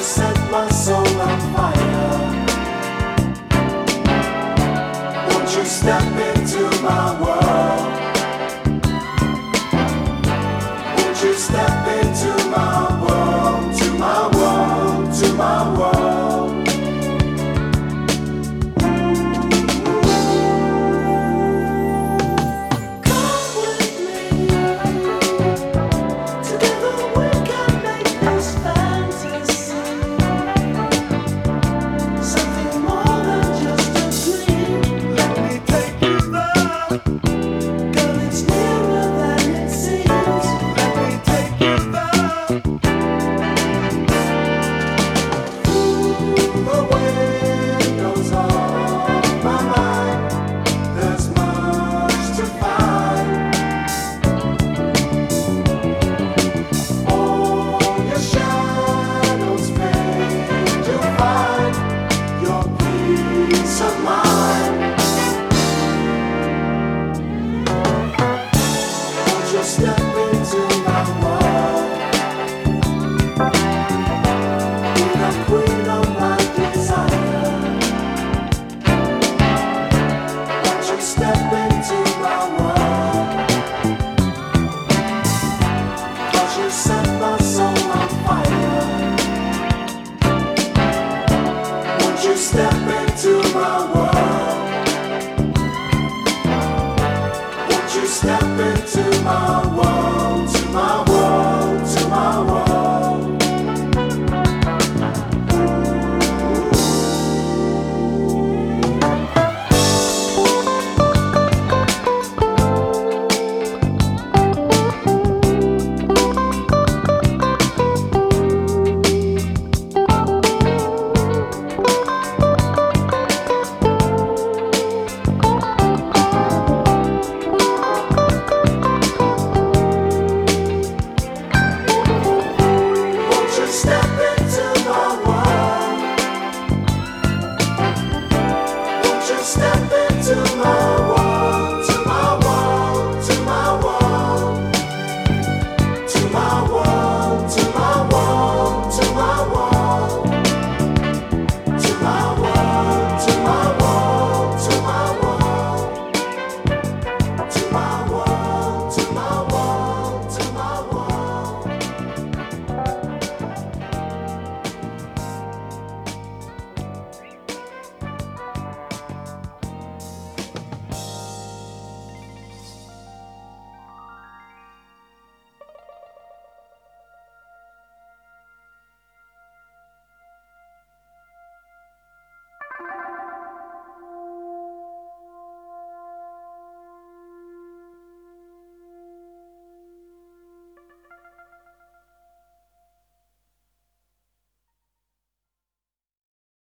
set my soul on fire? Won't you step into my world? Won't you step into my world, to my world, to my world? Come with me. Together we can make this fantasy something more than just a dream. Let me take you there. Girl, it's nearer than it seems. Let me take you there. The windows of my mind, there's much to find. All your shadows fade, you'll find your peace of mind. Won't you step into my world? Be the queen of my desire. Won't you step into my world? Cause you set my soul on fire. Won't you step into my world? Won't you step into my world, to my world, to my world? Won't you step into my world? Won't you step into my world, to my world, to my world? To my world, to my world, to my world. To my world, to my world, to my world. To my world, to my world, to my world.